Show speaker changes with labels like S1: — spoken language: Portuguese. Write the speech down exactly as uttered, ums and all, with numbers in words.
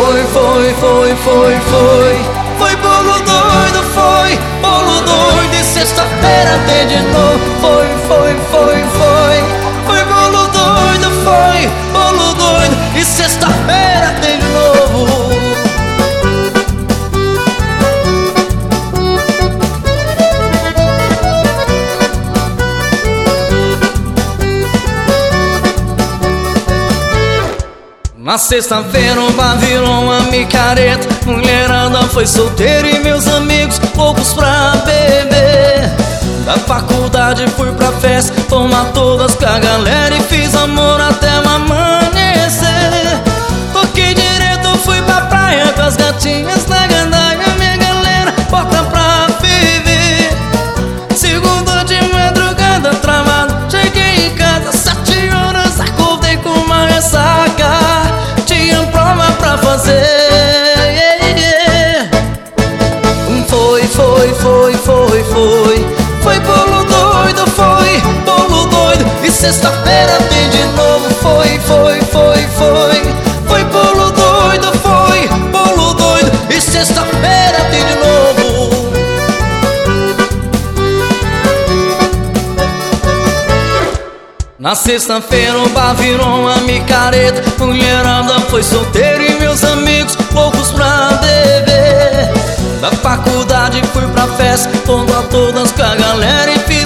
S1: foi, foi, foi, foi, foi. Foi bolo doido, foi bolo doido. E sexta-feira tem de novo. Foi, foi, foi, foi. Foi bolo doido, foi bolo doido. E sexta-feira tem de novo. Na sexta-feira o bar virou uma micareta. Mulherada foi solteira e meus amigos loucos pra beber. Da faculdade fui pra festa, tomar todas com a galera e fiz amor até o amanhecer. Toquei direto, fui pra praia com as gatinhas na gandaia. Minha galera bota pra viver. Segunda de madrugada travado, cheguei em casa sete horas, acordei com uma ressaca. Tinha prova pra fazer, yeah, yeah. Foi, foi, foi, foi, foi. Foi bolo doido, foi bolo doido. E sexta-feira tem de novo. Foi, foi, foi, foi. Foi bolo doido, foi bolo doido. E sexta-feira tem de novo. Na sexta-feira o bar virou uma micareta. Mulherada foi solteira e meus amigos loucos pra beber. Da faculdade fui pra festa, tomar todas com a galera e fiz